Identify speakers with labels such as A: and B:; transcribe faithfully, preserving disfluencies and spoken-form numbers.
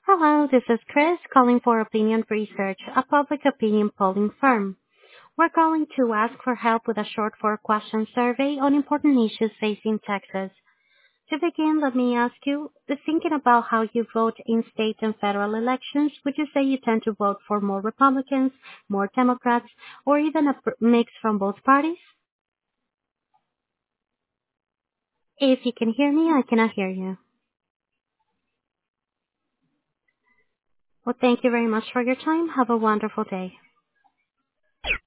A: Hello, this is Chris calling for Opinion Research, a public opinion polling firm. We're calling to ask for help with a short four-question survey on important issues facing Texas. To begin, let me ask you, thinking about how you vote in state and federal elections, would you say you tend to vote for more Republicans, more Democrats, or even a pr- mix from both parties? If you can hear me, I cannot hear you. Well, thank you very much for your time. Have a wonderful day.